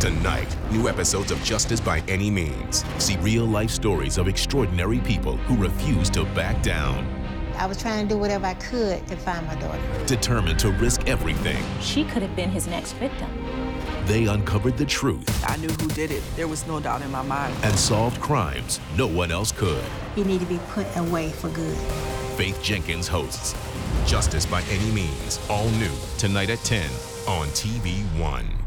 Tonight, new episodes of Justice by Any Means. See real-life stories of extraordinary people who refuse to back down. I was trying to do whatever I could to find my daughter. Determined to risk everything. She could have been his next victim. They uncovered the truth. I knew who did it. There was no doubt in my mind. And solved crimes no one else could. He need to be put away for good. Faith Jenkins hosts Justice by Any Means, all new tonight at 10 on TV1.